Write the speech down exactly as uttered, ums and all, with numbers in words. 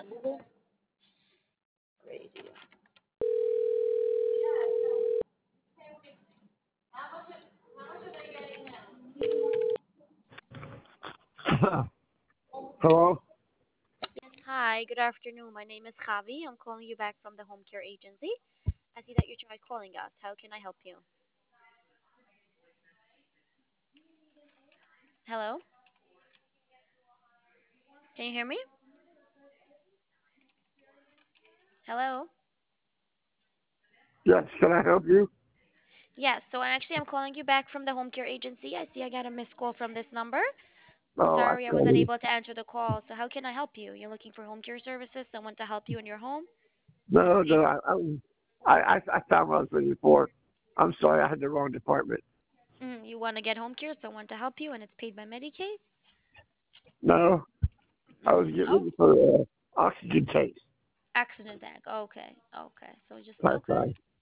Radio. Hello? Yes, hi, good afternoon. My name is Javi. I'm calling you back from the home care agency. I see that you tried calling us. How can I help you? Hello? Can you hear me? Hello? Yes, can I help you? Yes, so actually I'm calling you back from the home care agency. I see I got a missed call from this number. So Oh, I sorry I was sorry. unable to answer the call. So how can I help you? You're looking for home care services, someone to help you in your home? No, no, I, I, I, I found what I was looking for. I'm sorry, I had the wrong department. Mm, you want to get home care, someone to help you, and it's paid by Medicaid? No, I was Mm, getting oh, looking for uh, oxygen tanks. accident tag. Okay, okay. So just That's okay. right.